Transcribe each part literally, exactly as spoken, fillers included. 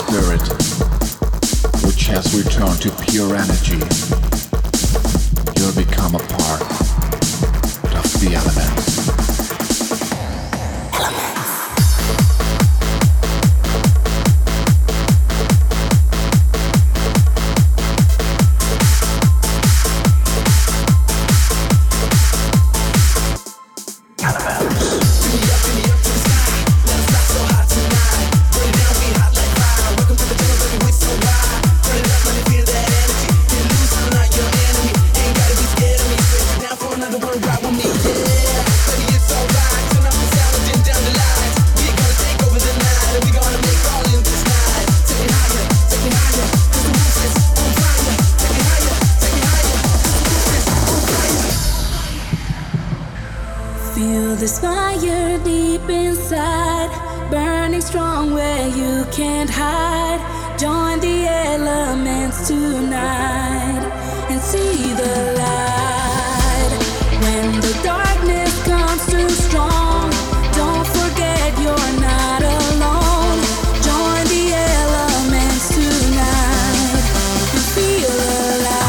spirit, which has returned to pure energy. You'll become a part of the elements. This fire deep inside, burning strong where you can't hide. Join the elements tonight and see the light. When the darkness comes too strong, don't forget you're not alone. Join the elements tonight and feel alive.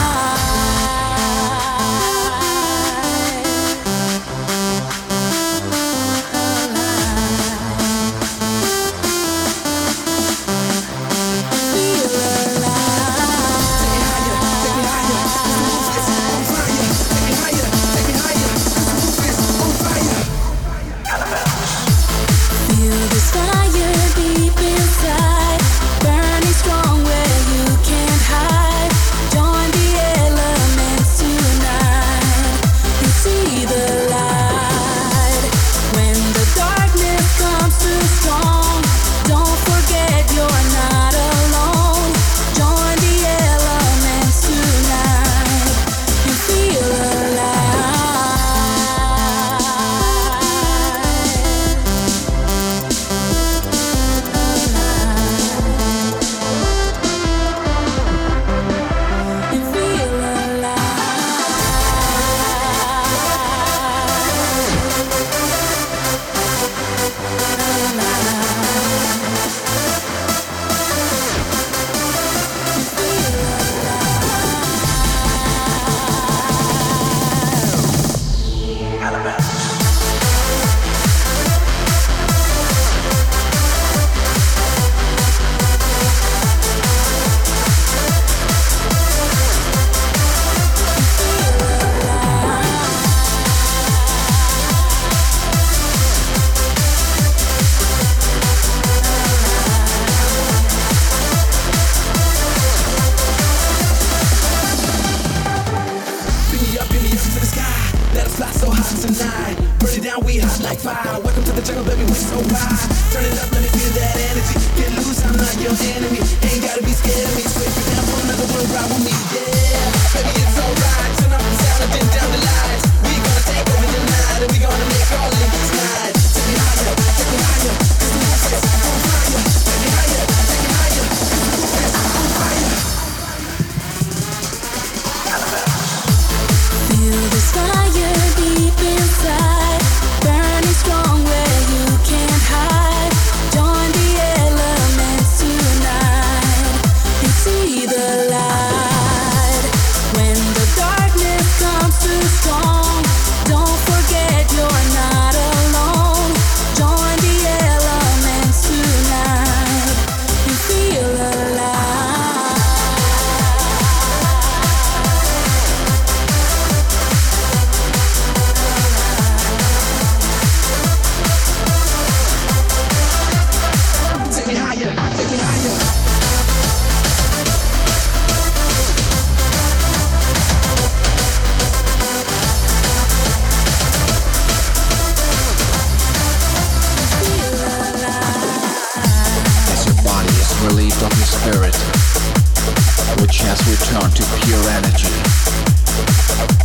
Relieved of your spirit, which has returned to pure energy.